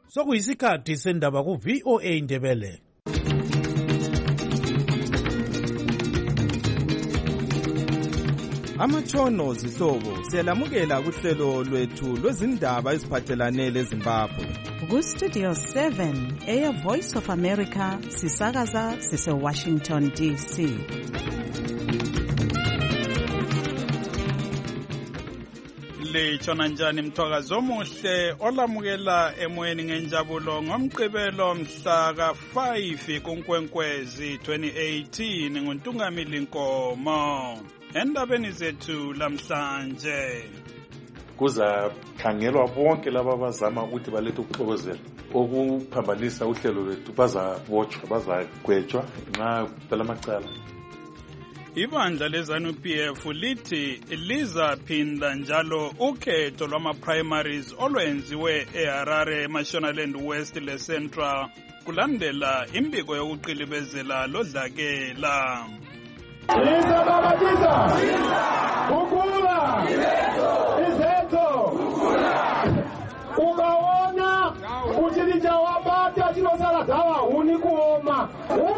Sokuyisikhathi sendaba ku-VOA Indebele. Amatshono zihlobo siyalamukela kuhlelo lwethu lwezindaba eziphathelane leZimbabwe. Ku-Studio 7 eya Voice of America sisakaza sise-Washington DC. Litshona njani mthwakazo omuhle olamukela emoyeni ngenjabulo ngomgqibelo mhla ka-5 kuNkwenkwezi 2018 nguNtungamili Nkomo. Endabeni zethu lamhlanje kuzakhangelwa bonke laba abazama ukuthi balethe ukuxokozela okuphambanisa uhlelo lwethu, bazabotshwa, bazagwetshwa nxa phela amacala. Ibandla leZANU-PF lithi lizaphinda njalo ukhetho lwama-primaries olwenziwe eHarare, eMashonaland West leCentral kulandela imbiko yokuqilibezela lodlakela. Ukaona uchilicha wabata chinosala dhawa unikuoma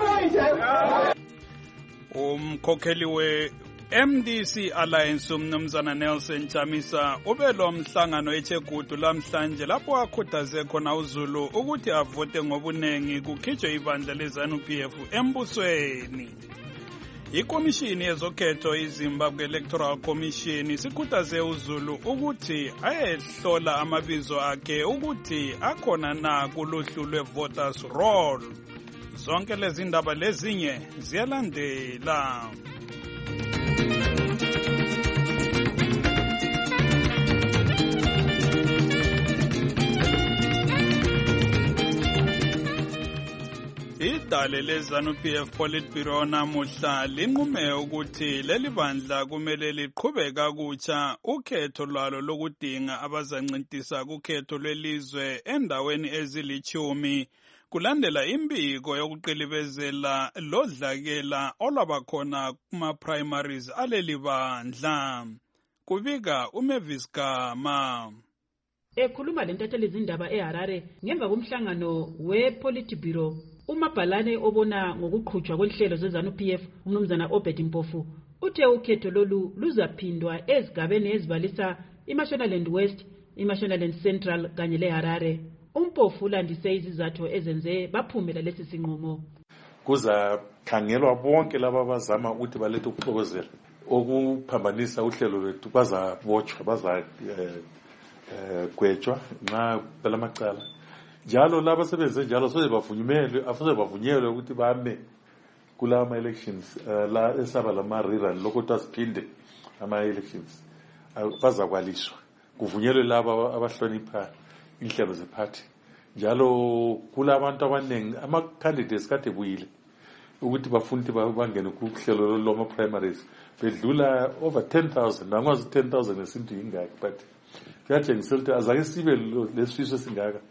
Umkhokheli we-MDC Alliance umnumzana Nelson Chamisa ubelo mhlangano eChegutu lamhlanje lapho akhuthaze khona uZulu ukuthi avote ngobunengi kukhitshwe ibandla leZANU-PF embusweni. Ikomishini yezokhetho iZimbabwe Electoral Commission sikhuthaze uZulu ukuthi ayehlola amabizo akhe ukuthi akhona na kuluhlu lwe-voters roll. Zonke lezi ndaba lezinye ziyalandela. Idale leZANU-PF Politburo namuhla linqume ukuthi leli bandla kumele liqhubeke kakutsha ukhetho lwalo lokudinga abazancintisa kukhetho lwelizwe endaweni ezili-10 kulandela imbiko yokuqilibezela lodlakela olwabakhona kuma-primaries aleli bandla. Kubika uMavis Gama. Ekhuluma lentatheli izindaba eHarare ngemva komhlangano wePolitburo, umabhalane obona ngokuqhutshwa kwenhlelo zeZANU-PF umnumzana Obed Mpofu uthe ukhetho lolu luzaphindwa ezigabeni ezibalisa iMashonaland West, iMashonaland Central kanye leHarare. Umpofu ulandise izizathu ezenze baphumela lesi sinqumo. Kuzakhangelwa bonke laba abazama ukuthi balethe ukuxokozela okuphambanisa uhlelo lwethu, bazabotshwa, bazagwetshwa nxa phela amacala. Njalo laba sebenze njalo soze bavunyelwe ukuthi bame kula ama-elections la esaba lama-rerun lokuthi asiphinde ama-elections bazakwaliswa, kuvunyelwe laba abahlonipha inhlelo zephathi. Njalo kula abantu abaningi ama-candidates kade buyile ukuthi bafuna ukuthi bangene kuhlelo lwama-primaries bedlula over 10,000, nangwazi 10,000 nesintu yingaki, but kuyatshengisa ukuthi azake sibe lesifiso esingaka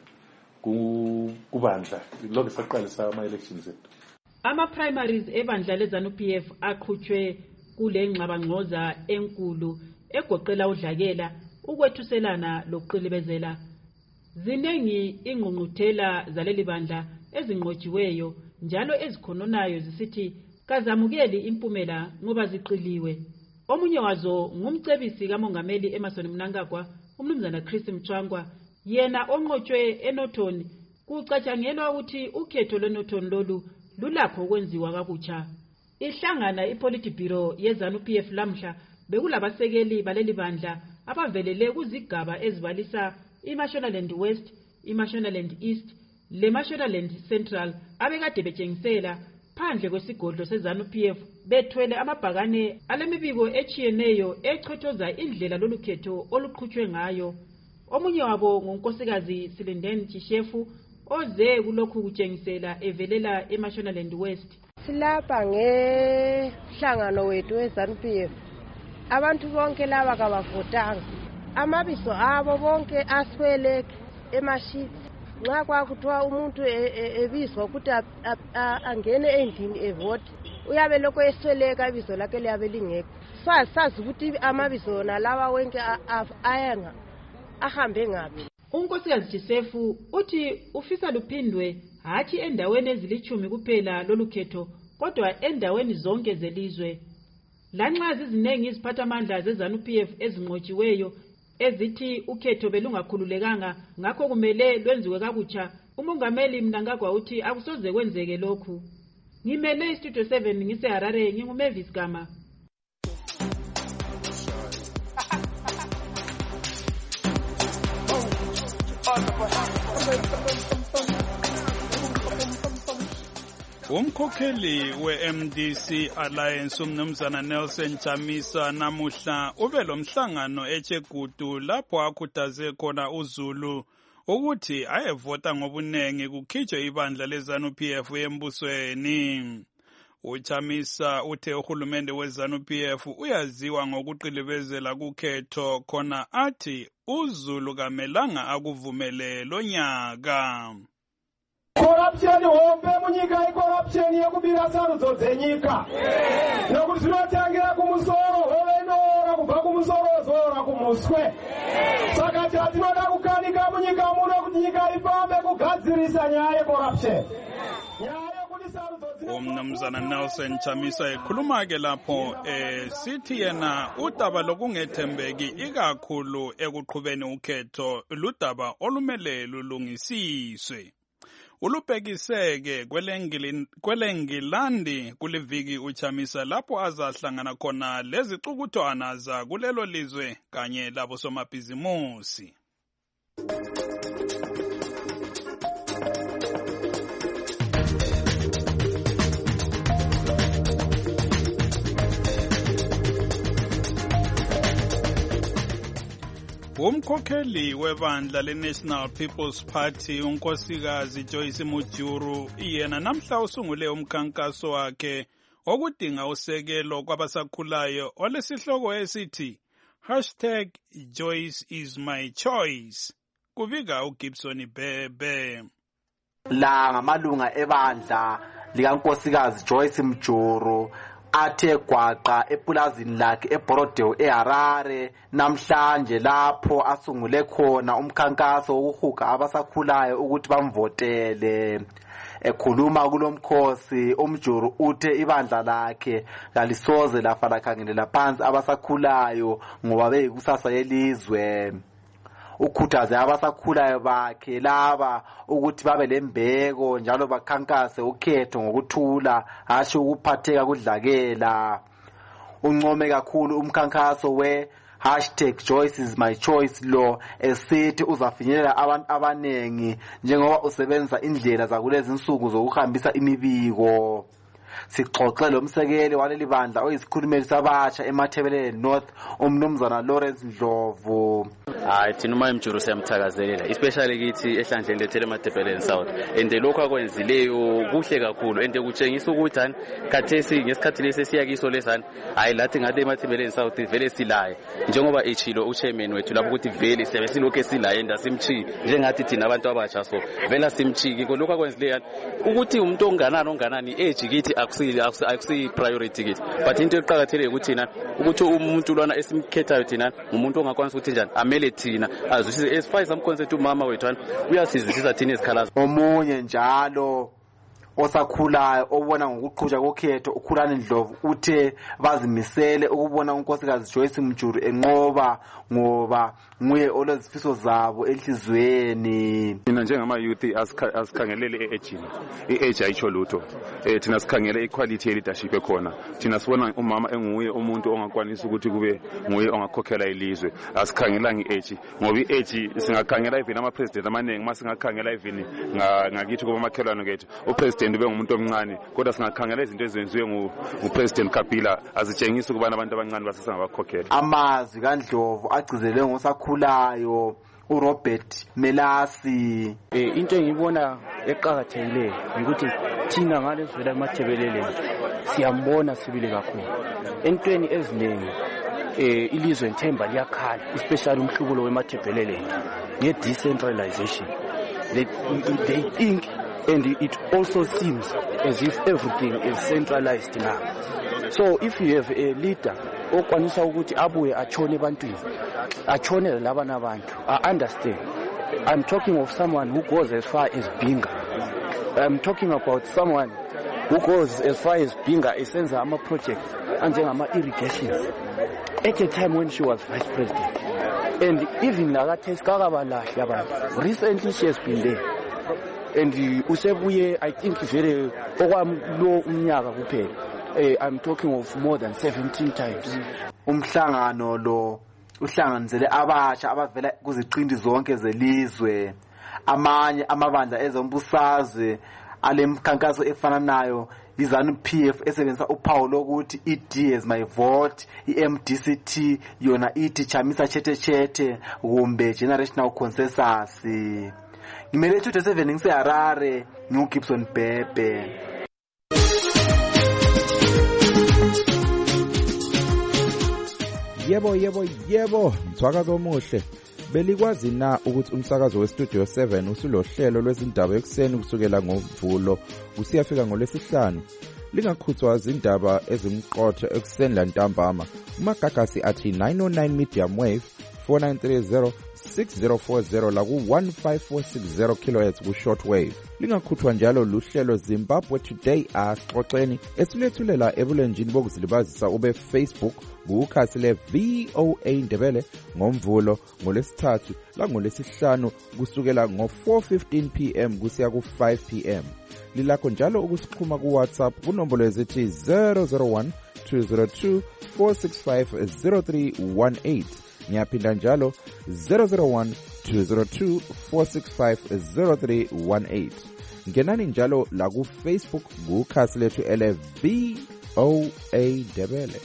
kubandla lokho saqalisa ama-elections ethu. Ama-primaries ebandla leZANU-PF aqhutshwe kule ngxabangxoza enkulu egoqela udlakela, ukwethuselana lokuqilibezela. Zinengi ingqungquthela zaleli bandla ezinqotshiweyo njalo ezikhononayo zisithi kazamukeli impumela ngoba ziqiliwe. Omunye wazo ngumcebisi kamongameli Emmerson Mnangagwa, umnumzana Chris Mchwangwa, yena onqotshwe eNorton. Kucatshangelwa ukuthi ukhetho lweNorton lolu lulakho ukwenziwa kakutsha. Ihlangana iPolitburo yeZANU-PF lamhla bekulabasekeli baleli bandla abavelele kuzigaba ezibalisa iMashonaland West, iMashonaland East, leMashonaland Central abekade betshengisela phandle kwesigodlo seZANU-PF bethwele amabhakane alemibiko etshiyeneyo echothoza indlela lolukhetho oluqhutshwe ngayo. Omunye wabo ngunkosikazi Silindeni Chishefu oze kulokhu kutshengisela evelela eMashonaland West. Silapha ngehlangano wethu weZANU-PF. Abantu bonke laba kabavotanga. Amabizo abo bonke aswele emashiti. Nxa kwakuthiwa umuntu ebizwa ukuthi angene endlini evote, uyabe lokho esweleka ibizo lakhe liyabe lingekho. Sazi ukuthi amabizo nalawa wonke ayanga ahambe ngaphi. unkosikazi Jisefu uthi ufisa luphindwe hatshi endaweni ezilithumi kuphela lolukhetho kodwa endaweni zonke zelizwe. Lanxa zizinengi iziphathamandla zeZANU-PF ezinqotshiweyo ezithi ukhetho belungakhululekanga ngakho kumele lwenziwe kakutsha, umongameli Mnangagwa uthi akusoze kwenzeke lokhu. Ngimele iStudio 7 ngiseHarare, nginguMavis Gama. Umkhokheli we-MDC Alliance umnumzana Nelson Chamisa namuhla ube lomhlangano eChegutu lapho akhuthaze khona uZulu ukuthi ayevota ngobunengi kukhitshwe ibandla leZANU-PF embusweni. UChamisa uthe uhulumende weZANU-PF uyaziwa ngokuqilibezela kukhetho khona athi uZulu kamelanga akuvumele lo nyaka. Corruption hombe munyika corruption yekubira sarudzo dzenyika. Nokuti zvinotangira kumusoro hovenora kubva kumusoro zora kumuswe. Saka tinoda kukanika munyika muno kuti nyika ifambe kugadzirisa nyaya yecorruption. Umnumzana Nelson Chamisa ekhuluma-ke lapho sithi yena udaba lokungethembeki ikakhulu ekuqhubeni ukhetho ludaba olumele lulungisiswe. Ulubhekiseke kwelengilandi kuliviki uChamisa lapho azahlangana khona lezicukuthwana za kulelo lizwe kanye labo somabhizimusi. Umkhokheli webandla leNational People's Party unkosikazi Joyce Mujuru yena namhla usungule umkhankaso wakhe okudinga usekelo kwabasakhulayo olesihloko esithi #Joyce is my choice. Kubika uGibson Bebe. La ngamalunga ebandla likankosikazi Joyce Mujuru athe gwaqa epulazini lakhe eBorodeo eHarare namhlanje lapho asungule khona umkhankaso wokuhuga abasakhulayo ukuthi bamvotele. Ekhuluma kulomkhosi uMjuru uthe ibandla lakhe kalisoze lafa lakhangelela phansi abasakhulayo ngoba beyikusasa yelizwe. Ukhuthaze abasakhulayo bakhe laba ukuthi babe lembeko njalo bakhankase ukhetho ngokuthula hashi ukuphatheka kudlakela. Uncome kakhulu umkhankaso we #Joyce is my choice lo esithi uzafinyelela abantu abanengi njengoba usebenza indlela zakulezi insuku zokuhambisa imibiko. Sixoxe lo msekeli waleli bandla oyisikhulumeli sabatsha eMathebeleni North umnumzana Lawrence Ndlovu. Thina uma Mjuru siyamthakazelela especially kithi ehlandleni lethele eMathebeleni South and lokho akwenzileyo kuhle kakhulu and kutshengisa ukuthi khathesi ngesikhathi lesi siyakiso lesana hayi lathi ngathi eMathebeleni South vele silaye njengoba echilo uchairman wethu lapho ukuthi vele siyabe silokho esilaye ndasimchi njengathi thina abantu abatsha so vela simchiki lokho akwenzileyo ukuthi umuntu onganani age kithi akusi priority kithi but into eqhakathekile ukuthi thina ukuthi umuntu lwana esimkhethayo thina umuntu ongakwanisa ukuthi njani amele thina azwisise as far as I'm concerned umama wethu uyasizwisisa thina izikhalazo. Omunye njalo osakhulayo obona ngokuqhubeka kokhetho ukhulani Ndlovu uthe bazimisele ukubona unkosikazi Joyce Mjuru enqoba ngoba nguye olezifiso zabo enhlizweni. Mina njengama youth asikhangelele i-age ayitsho lutho. Thina sikhangele equality leadership ekhona. Thina sibona umama enguye umuntu ongakwanisa ukuthi kube nguye ongakhokhela ilizwe. Asikhangela nge-age ngoba i-age singakhangela even ama president amaningi masingakhangela even ngakithi kuba makhelwane kethu upresident ube ngumuntu omncane kodwa singakhangela izinto ezenziwe ngupresident Kabila azitshengisa ukubana abantu abancane basesengabakhokhela. Amazwi kaNdlovu agcizelwe ngosakhulayo uRobert Melasi. Into engibona eqhakathekileyo ukuthi thina ngalezwe eMathebeleni siyambona sibile kakhulu entweni eziningi ilizwe nthemba liyakhala especially umhlubulo weMathebeleni nge-decentralization. They think and it also seems as if everything is centralized now. So if you have a leader okwanisa ukuthi abuye achone ebantwini achone labana abantu I understand I'm talking of someone who goes as far as Binga. I'm talking about someone who goes as far as Binga esenza ama-projects anjengama-irrigations at a time when she was vice president. And even nakathesi kakabalahle abantu. Recently she has been there. And usebuye, I think vele okwamlo umnyaka kuphela. I'm talking of more than 17 times. Umhlangano lo uhlanganisele abasha abavela kuziqindi zonke zelizwe, amanye amabandla ezombusazwe alemkhankaso efana nayo iZANU-PF esebenzisa uphawu lokuthi iD as my vote, iMDCT yona ithi chamisa chethe kumbe generational consensus. Ngimele 27 ngiseHarare ngiuGibson Bhebhe. Yebo, mthwakazi omuhle. Belikwazi na ukuthi umsakazo weStudio 7 usulohlelo lwezindaba ekuseni kusukela ngoMvulo usiyafika ngoLwesihlanu. Lingakhuthwa izindaba ezimqotho ekuseni lantambama. Umagagasi athi 909 medium wave 4930 6040 la ku 15460 kHz ku shortwave. Lingakhuthwa njalo luhlelo Zimbabwe Today asixoxeni esilethulela ebulenjini bokuzilibazisa ube Facebook kukhasi le VOA Ndebele ngoMvulo ngoLesithathu la ngoLesihlanu kusukela ngo4:15 PM kusiya ku5 PM. Lilakho njalo ukusixhuma ku WhatsApp kunombolo ezithi 001 202 465 0318. Ngiyaphinda njalo 001 202 465 0318. Ngenani njalo la ku Facebook kukhasi lethu ele VOA Ndebele.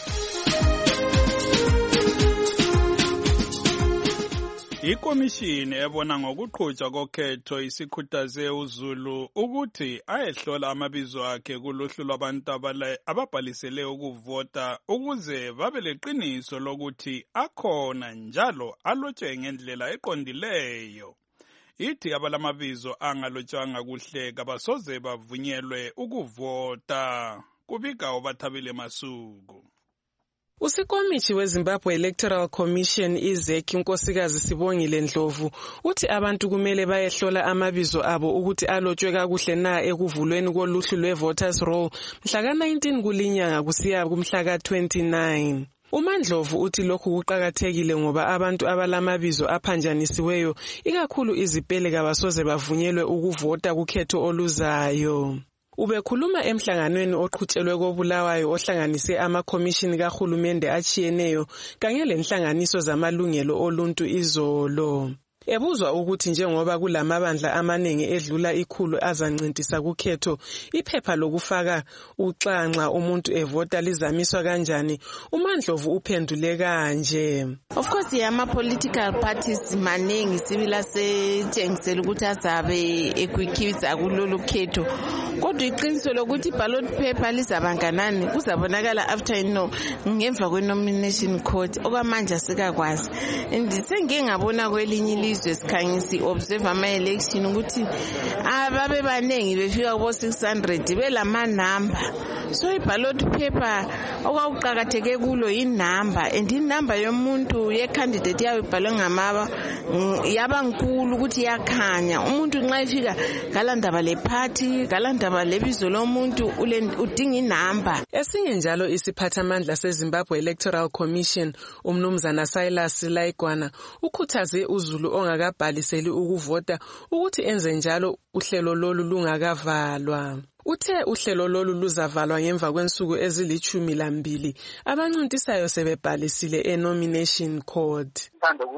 Ikomishini ebona ngokuqhutshwa kokhetho isikhuthaze uZulu ukuthi ayehlola amabizo akhe kuluhlu lwabantu ababhalisele ukuvota ukuze babe leqiniso lokuthi akhona njalo alotshwe ngendlela eqondileyo. Ithi abalamabizo angalotshwanga kuhle kabasoze bavunyelwe ukuvota. Kubika uBathabile Masuku. Usikomithi weZimbabwe Electoral Commission iZEC unkosikazi Sibongile Ndlovu uthi abantu kumele bayehlola amabizo abo ukuthi alotshwe kakuhle na ekuvulweni koluhlu lwevoters roll mhla ka-19 kulinyanga kusiya kumhla ka-29. uMandlovu uthi lokhu kuqakathekile ngoba abantu abalamabizo aphanjanisiweyo ikakhulu izipele kabasoze bavunyelwe ukuvota kukhetho oluzayo. Ubekhuluma emhlanganweni oqhutshelwe koBulawayo ohlanganise amakhomishini kahulumende achiyeneyo kanye lenhlanganiso zamalungelo oluntu izolo. Ebuzwa ukuthi njengoba kulamabandla amaningi edlula 100 azancintisa kukhetho, iphepha lokufaka uxanxa umuntu evota lizamiswa kanjani, uMandlovu uphendule kanje. Of course ama-political parties maningi sibila setshengisela ukuthi azabe ekwikhitha kulolu khetho. Kodwa iqiniso lokuthi ballot paper lizabanganani kuzabonakala after ngemva kwe-nomination court okwamanje asikakwazi. Sengike ngabona kwelinye ilizwe sikhangisi observe ama-election ukuthi ababe baningi befika kubo 600 belamanamba. So i-ballot paper okwaqhakatheke kulo inamba and inamba yomuntu ye-candidate yayo ibhalwe ngamaba yaba nkulu ukuthi yakhanya. Umuntu nxa efika galandaba le-party galandaba lebizo lomuntu udinga inamba. Esinye njalo isiphathamandla seZimbabwe Electoral Commission umnumzana Silas Laikwana ukhuthaze uZulu ongakabhaliseli ukuvota ukuthi enze njalo uhlelo lolu lungakavalwa. Uthe uhlelo lolu luzavalwa ngemva kwensuku ezili12 abancintisayo sebebhalisile e-nomination court.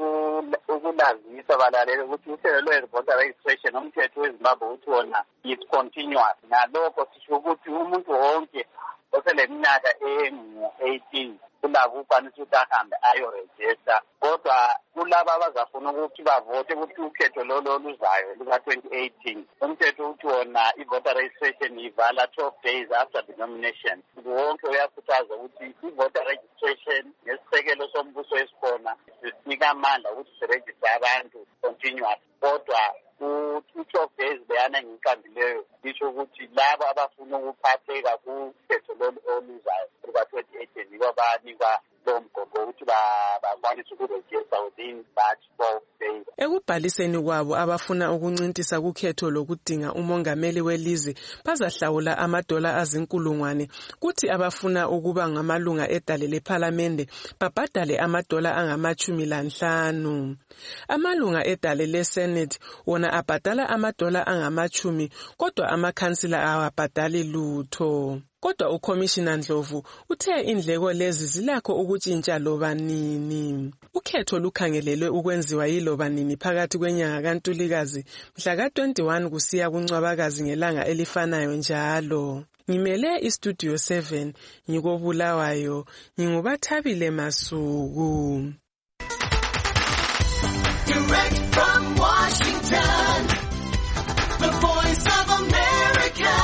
Ukulazisa balalele ukuthi uhlelo lwe-voter registration umthetho weZimbabwe uthi wona is continuous. Nalokho sisho ukuthi umuntu wonke oseleminyaka engu-18 kulabo ukwanisa ukuthi ahambe ayorejista. Kodwa kulaba abazafuna ukuthi bavote ukuthi ukhetho lolo luzayo luka-2018 umthetho uthi wona i-voter registration ivala 12 days after the nomination. Wonke uyakhuthaza ukuthi i-voter registration nesisekelo sombuso esikhona sinika amandla ukuthi sirejiste abantu continuous. Kodwa u-12 days leyana ngiyiqambileyo isho ukuthi labo abafuna ukuphatheka kukhetho lolu oluzayo luka-2018 yibo banikwa lo mgogo ukuthi bakwanise ukurejista within that 12 Day. Ekubhaliseni kwabo abafuna ukuncintisa kukhetho lokudinga umongameli welizwe bazahlawula $1 azinkulungwane, kuthi abafuna ukuba ngamalunga edale lephalamende babhadale $15. Amalunga edale leSenate wona abhadala $10, kodwa amakhansila awabhadali lutho. Kodwa uCommissioner Ndlovu uthe indleko lezi zilakho ukutshintsha loba nini. Ukhetho lukhangelelwe ukwenziwa yiloba nini phakathi kwenyanga kaNtulikazi mhla ka-21 kusiya kuNcwabakazi ngelanga elifanayo njalo. Ngimele iStudio 7 ngikobulawayo, nginguBathabile Masuku. Direct from Washington, the Voice of America.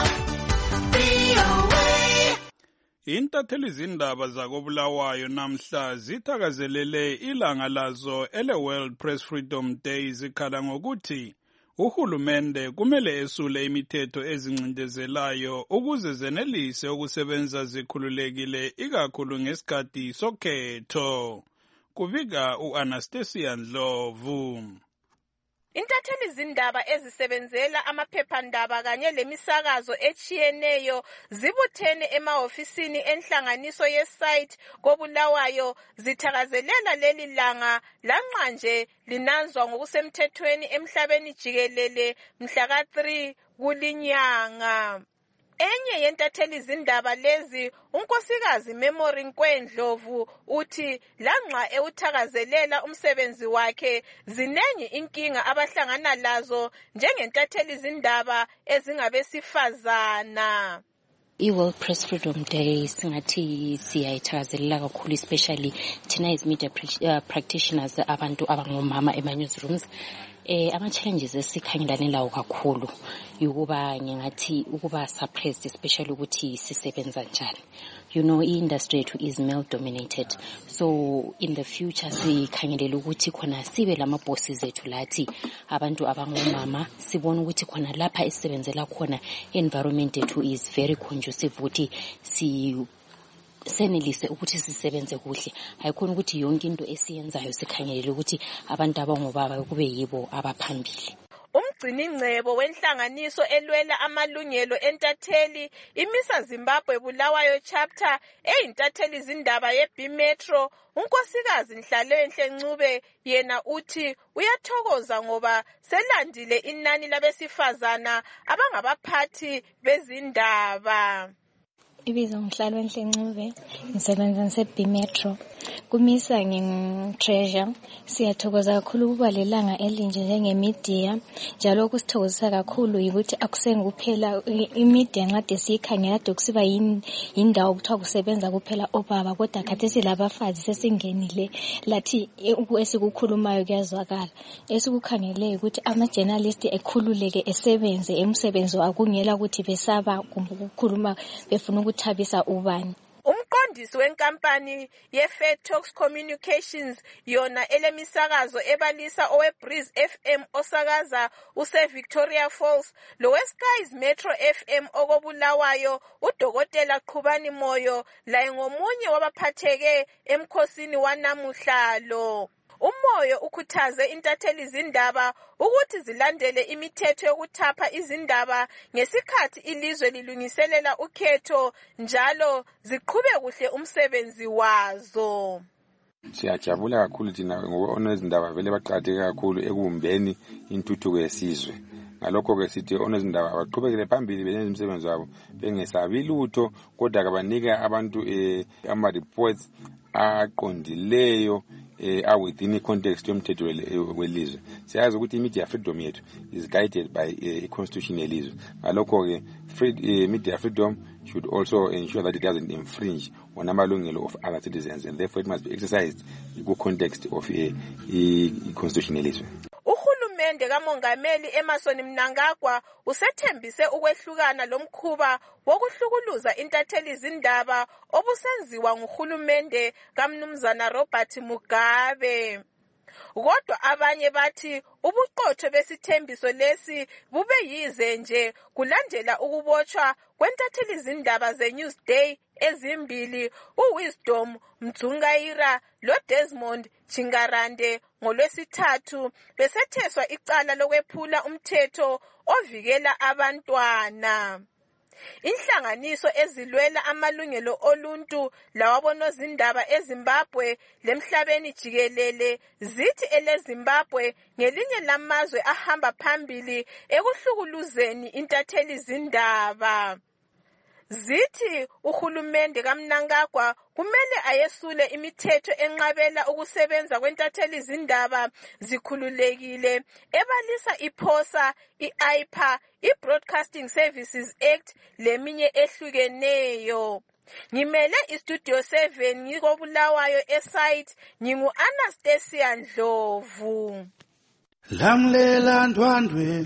Intatheli zindaba zakobulawayo namhla zithakazelele ilanga lazo ele-World Press Freedom Day zikhala ngokuthi uhulumende kumele esule imithetho ezincindezelayo ukuze zenelise ukusebenza zikhululekile ikakhulu ngesikhathi sokhetho. Kubika u-Anastasia Ndlovu. Intatheli zindaba ezisebenzela amaphephandaba kanye lemisakazo echiyeneyo zibuthene emahofisini enhlanganiso yesite kobulawayo zithakazelela leli langa lanqanje linanzwa ngokusemthethweni emhlabeni jikelele mhla ka-3 kulinyanga. Enye yentatheli zindaba lezi unkosikazi Memory Nkwendlovu uthi lanxa ewuthakazelela umsebenzi wakhe zinengi inkinga abahlangana lazo njengentatheli zindaba ezingabesifazana. I-World Press Freedom Day singathi siyayithakazelela kakhulu, especially thina as media practitioners, abantu abangomama ema-newsrooms. Ama-challenges esikhangelane lawo kakhulu yukuba ngingathi ukuba suppressed, especially ukuthi sisebenza njani. You know, i-industry yethu is male dominated, so in the future sikhangelela ukuthi khona sibe lama-bosses ethu lathi abantu abangomama, sibona ukuthi khona lapha esisebenzela khona environment yethu is very conducive ukuthi senelise ukuthi sisebenze kuhle. Hayikhona ukuthi yonke into esiyenzayo sikhangelele ukuthi abantu abangobaba kube yibo abaphambili. Umgciningcebo wenhlanganiso elwela amalungelo entatheli imisa Zimbabwe Bulawayo chapter eyintatheli zindaba ye-B Metro, unkosikazi Nhlalonhle Ncube yena uthi uyathokoza ngoba selandile inani labesifazana abangabaphathi bezindaba. Ibizo Nhlalonhle Ncube, ngisebenza nase-B Metro. Kumisa ngi-treasure. Siyathokoza kakhulu ukuba lelanga elinje njenge-media. Njalo okusithokozisa kakhulu yikuthi akusengikuphela i-media nqade siyikhangela kade kusiba yindawo kuthiwa kusebenza kuphela obaba, kodwa khathesi labafazi sesingenile lathi esikukhulumayo kuyazwakala. Esikukhangeleyo ukuthi ama-journalist ekhululeke esebenze emsebenzi akungela ukuthi besaba kumbe ukukhuluma befuna ukuthabisa ubani. Umqondisi wenkampani ye-Fair Talks Communications yona elemisakazo ebalisa owe-Breeze FM osakaza use-Victoria Falls lowe-Skies Metro FM okobulawayo uDokotela Qhubani Moyo laye ngomunye wabaphatheke emkhosini wanamuhla lo. Umoyo ukhuthaze intatheli zindaba ukuthi zilandele imithetho yokuthapha izindaba ngesikhathi ilizwe lilungiselela ukhetho njalo ziqhube kuhle umsebenzi wazo. Siyajabula kakhulu thina ngoba onezindaba vele baqhatheke kakhulu ekubumbeni intuthuko yesizwe. Ngalokho ke sithi onezindaba abaqhubekele phambili benze umsebenzi wabo bengesabi lutho, kodwa kabanika abantu ama-reports aqondileyo within i-context yomthetho welizwe. Siyazi ukuthi i-media freedom yethu is guided by i-constitution yelizwe. Ngalokho-ke media freedom should also ensure that it doesn't infringe on amalungelo of other citizens, and therefore it must be exercised in the context of i-constitution yelizwe. Uhulumende kamongameli Emmerson Mnangagwa usethembise ukwehlukana lomkhuba wokuhlukuluza intatheli zindaba obusenziwa nguhulumende kaMnumzana Robert Mugabe. Kodwa abanye bathi ubuqotho besithembiso lesi bube yize nje kulandela ukubotshwa kwentatheli zindaba ze-Newsday ezimbili, uWisdom Mdzungaira loDesmond Chingarande ngoLwesithathu besetheswa icala lokwephula umthetho ovikela abantwana. Inhlanganiso ezilwela amalungelo oluntu lawabonozindaba eZimbabwe lemhlabeni jikelele zithi eleZimbabwe ngelinye lamazwe ahamba phambili ekuhlukuluzeni intatheli zindaba. Zithi uhulumende kaMnangagwa kumele ayesule imithetho enqabela ukusebenza kwentatheli zindaba zikhululekile ebalisa iPhosa, iAIPA, iBroadcasting Services Act leminye ehlukeneyo. Ngimele iStudio 7 ngikobulawayo esite ngingu-Anastasia Ndlovu. Lamlela ndwandwe,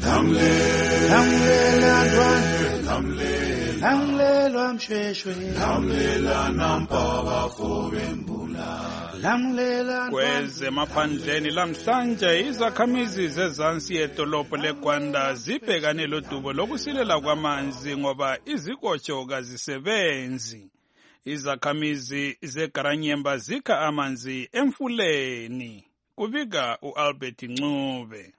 lamlela ndwandwe, lamlelwa mshweshwe, lamlela nampa bafobembula, lamlela kwezemaphandleni lamhlanje izakhamizi zezansi yedolobho leGwanda zibhekane lodubo lokusilela kwamanzi ngoba izikotsho kazisebenzi. Izakhamizi zeGaranyemba zikha amanzi emfuleni. Kubika uAlbert Ncube.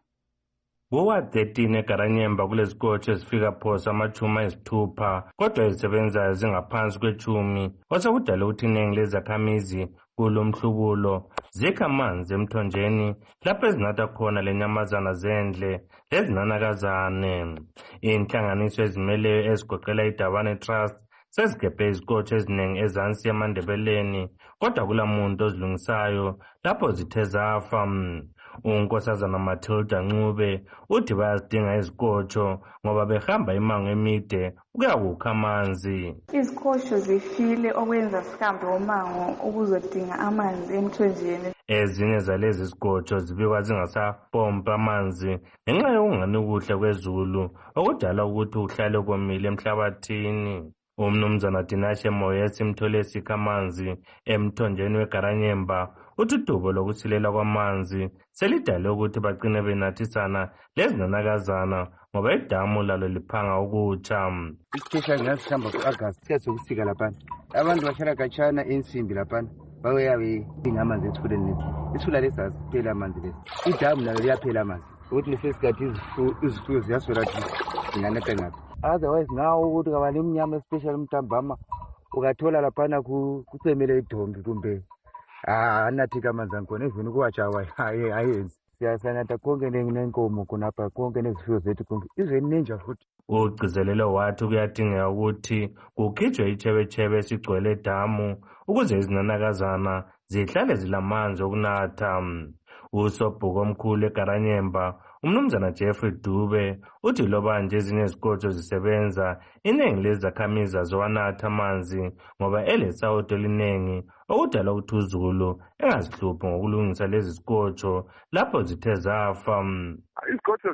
Kuwa 13 eGaranyemba kulezikotsho ezifika phosa amachumi ayisithupha kodwa ezisebenzayo zingaphansi kwechumi osekudala ukuthi iningi lezakhamizi kulo mhlubulo zikha amanzi emthonjeni lapho ezinatha khona lenyamazana zendle lezinanakazane. Inhlanganiso ezimeleyo ezigoqela iDabane Trust sezigebhe izikotsho eziningi ezansi yamandebeleni kodwa kulamuntu ozilungisayo lapho zithe zafa. Unkosazana Matilda Ncube uthi bayazidinga izikotsho ngoba behamba imango emide ukuyakukha amanzi. Izikotsho zifile okwenza sihambe umango ukuzodinga amanzi emthonjeni. Ezinye zalezi zikotsho zibikwa zingasapompa amanzi ngenxa yokungani kuhle kwezulu okudala ukuthi uhlale komile emhlabathini. Umnumzana Dinashe Moyes imthole sikha amanzi emthonjeni weGaranyemba uthi udubo lokusilela kwamanzi selidale ukuthi bagcine benathisana lezinanakazana ngoba idamu lalo liphanga ukutsha. Isikhesha ngasihamba ku-August siyasokusika laphana abantu bahlala katshana ensimbi laphana bayabe ingamanzi esifuleni lesi isifula lesi asiphela amanzi lesi idamu lalo liyaphela amanzi ukuthi lesesikhathi izifuyo ziyaswela ukuthi zinganetha ngaphi. Otherwise ngawo ukuthi kabali emnyama especially mntambama ukathola laphana kucemele idombi kumbe anathika amanzi ankhona even ukuwatshawa ayenzi. Siyasanatha konke nenkomo khonapha konke nezifuyo zethu konke even nenja futhi. Ugcizelelo wathi kuyadingeka ukuthi kukhitshwe ichebechebe esigcwele edamu ukuze izinanakazana zihlale zilamanzi okunatha. Usobhuko omkhulu eGaranyemba umnumzana Jeffrey Dube uthi loba nje ezinye izikotsho zisebenza iningi lezakhamizi azowanatha amanzi ngoba elesawudo eliningi okudala ukuthi uzulu engazihluphi ngokulungisa lezi zikotsho lapho zithe zafa. Izikotsho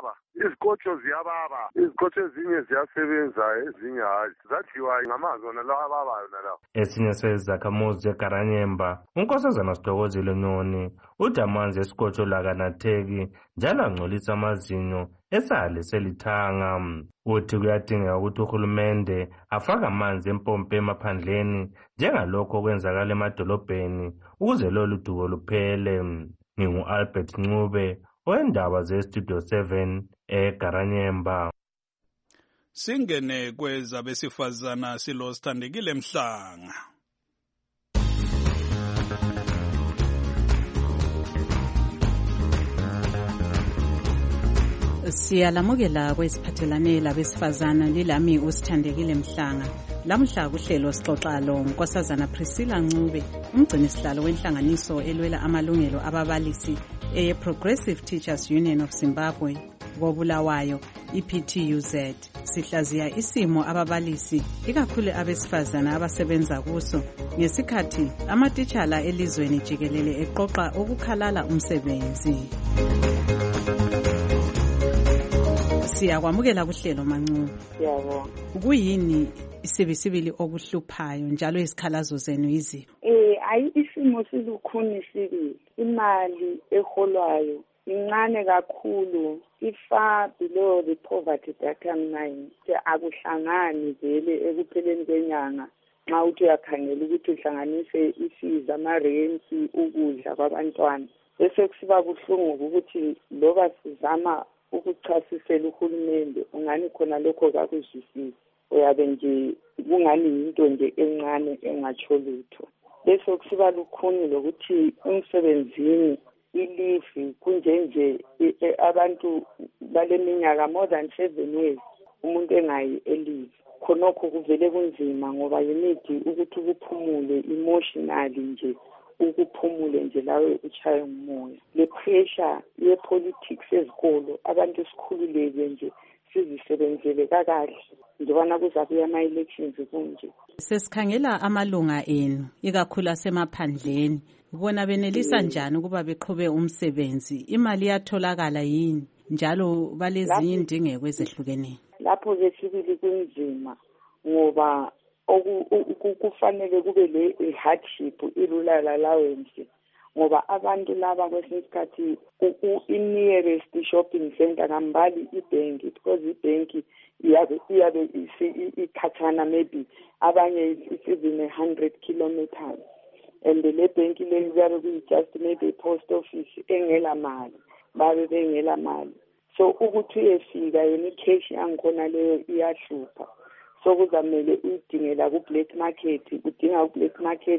ziyababa, izikotsho ezinye ziyasebenza ezinye hayi zadliwa ngamanzi wona lawa ababayo nalawo. Esinye sezakhamuzi zeGaranyemba unkosazana Sithokozile Nyoni uthi amanzi esikotsho lakanatheki njalo angcolisa amazinyo esale selithanga. Uthi kuyadingeka ukuthi uhulumende afake amanzi empompi emaphandleni njengalokho okwenzakala emadolobheni ukuze lolu dubo luphele. Ngingu-Albert Ncube oyendaba zeStudio 7 eGaranyemba. Singene kwezabesifazana silo Sithandekile Mhlanga. Siyalamukela kwesiphathelane labesifazana lilami uSithandekile Mhlanga. Lamhla kuhlelo sixoxa lo Nkosazana Priscilla Ncube, umgcini sihlalo wenhlanganiso elwela amalungelo ababalisi Progressive Teachers Union of Zimbabwe kobulawayo iPTUZ. Sihlaziya isimo ababalisi ikakhulu abesifazana abasebenza kuso ngesikhathi amatitshala elizweni jikelele eqoqa ukukhalala umsebenzi. Siyakwamukela kuhlelo Mancube. Siyabonga. Kuyini isibisibili okuhluphayo njalo izikhalazo zenu yiziphi? Ayi isimo silukhuni sibili. Imali eholwayo incane kakhulu, ifa below the poverty datum line. Akuhlangani vele ekupheleni kwenyanga nxa uthi uyakhangela ukuthi uhlanganise isiza amarenti ukudla kwabantwana bese kusiba buhlungu ukuthi loba sizama ukuchasisela uhulumende ungani khona lokho kakuzwisisi uyabe nje kungani yinto nje encane engatsho lutho. Bese kusiba lukhuni lokuthi umsebenzini ilifi kunjenje abantu baleminyaka more than 7 years umuntu engayi elive. Khonokho kuvele kunzima ngoba yimidi ukuthi ukuphumule emotionally nje ukuphumule nje lawe uchaye umoya. Le pressure ye politics ezikolo abantu sikhululeke nje sizisebenzele kakahle njengana kuzabuya ama-elections kunje. Sesikhangela amalunga enu ikakhulu asemaphandleni bona benelisa njani ukuba beqhube umsebenzi, imali iyatholakala yini njalo balezinye indingeko ezehlukeneyo? Lapho ke sibili kunzima ngoba kufanele kube le hardship i-rural allowance ngoba abantu laba kwesinye isikhathi i-nearest shopping center kambali ibhenki because ibhenki iyabe ikhathana maybe abanye it's even 100 kilometers and le bhenki le kuyabe kuyi-just maybe post office engela mali babe bengela mali so ukuthi uyefika yona i-cash yangikhona leyo iyahlupha so kuzamele uyidingela ku-black market udinga ku-black market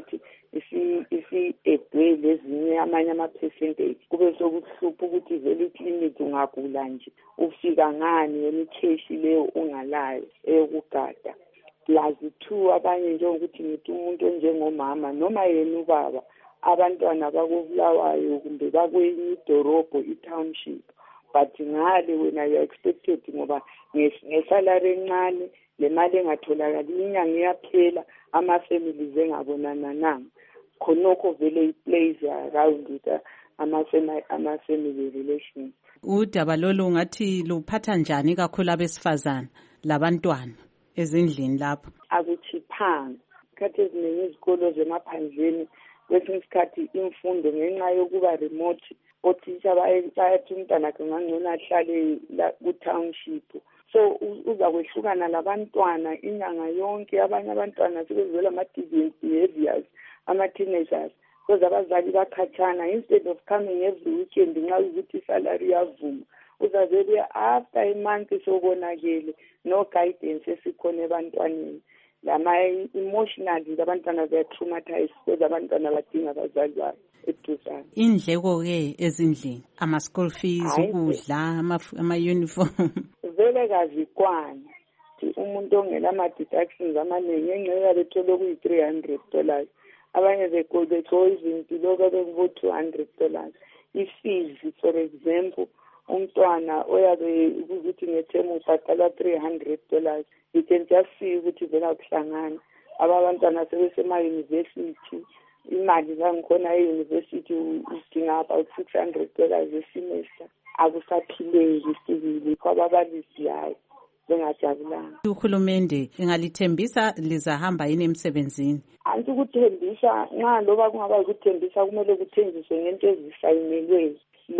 isi-edwe lezinye amanye ama-percentage kube sokuhlupha ukuthi vele iklinik ungagula nje ufika ngani yona i-cash leyo ungalayo eyokugada plus 2 abanye njengokuthi ngithi umuntu onjengomama noma yena ubaba abantwana bakubulawayo kumbe bakwenye idorobho i-township but ngale wena you expected ngoba ngesalary encane le mali engatholakali inyanga iyaphela ama-families engabonana nanga khonokho vele i-plays around with ama-family relations. Udaba lolu ngathi luphatha njani kakhulu abesifazana labantwana ezindlini lapho? Akuchiphanga isikhathi eziningi izikolo zemaphandleni kwesinye isikhathi imfundo ngenxa yokuba remote othisha bayathi umntwana kangangcono ahlale ku-township so uza kwehlukana labantwana inyanga yonke abanye abantwana sebezela ama-deviant behaviors ama-teenagers because abazali bakhathana instead of coming every weekend nxa ukuthi isalary yavuma uzavele after a month sobonakele no guidance esikhona ebantwaneni lama-emotionally abantwana baya-traumatize because abantwana badinga abazali babo eduzane. Indleko-ke ezindlini ama-school fees ukudla ama-uniform vele kazikwana umuntu ongela ama-deductions amaningi engxenye bethole kuyi-$300 abanye bethola izinto bekubo-$200 i-fees for example umntwana oyabe ukuthi ngethemu ubhadala $300 you can just see ukuthi vela kuhlangana abantwana sebesema-university imali zangikhona e-university udinga about $600 esemester akusaphileki sibili kwababalisi hayi bengajabulanga. Uhulumende engalithembisa lizahamba yini emsebenzini? Anti ukuthembisa nxa loba kungaba ukuthembisa kumele kuthenjiswe ngento ezifayinelweyo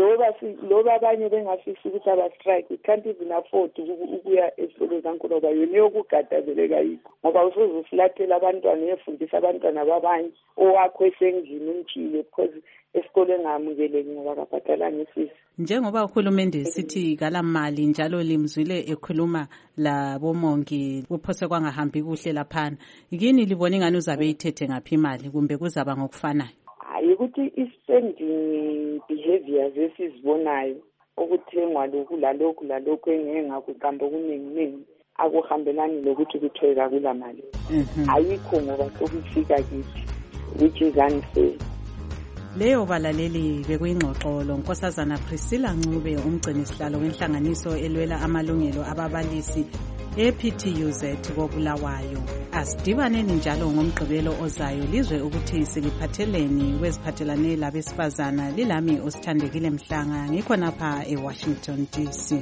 loba abanye bengafisi ukuthi aba-strike we can't even afford ukuya ezikolo zankulu ngoba yona yokugadazela yikho ngoba usoze ufulathela abantwana uyefundisa abantwana babanye owakho esendlini umtshile because esikolo engamukeleki ngoba kabhadalanga ifisi. Njengoba uhulumende sithi kala mali njalo limzwile ekhuluma labomongi kuphose kwangahambi kuhle laphana yini libona ingani uzabe ithethe ngaphi imali kumbe kuzaba ngokufanayo? Hayi ukuthi i-spending behaviors esizibonayo ukuthengwa lokhu lalokhu engeke ngakuqamba okuningi akuhambelani lokuthi kuthola kula mali ayikho ngoba sokufika kithi which is unfair. Leyo balaleli bekuyingxoxo lonkosazana Priscilla Ncube umgcini sihlalo wenhlanganiso elwela amalungelo ababalisi ePTUZ koBulawayo. Asidibaneni njalo ngomgqibelo ozayo lizwe ukuthi siliphatheleni kweziphathelane labesifazana lilami osithandekile Mhlanga ngikhonapha eWashington DC.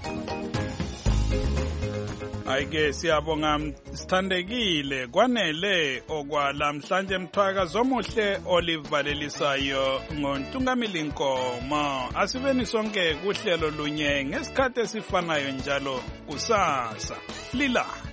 Ayike siyabonga sithandekile kwanele okwalamhlanje mthwakazi omuhle olivalelisayo ngoNtungamili Nkomo asibeni sonke kuhlelo lunye ngesikhathi esifanayo njalo kusasa lila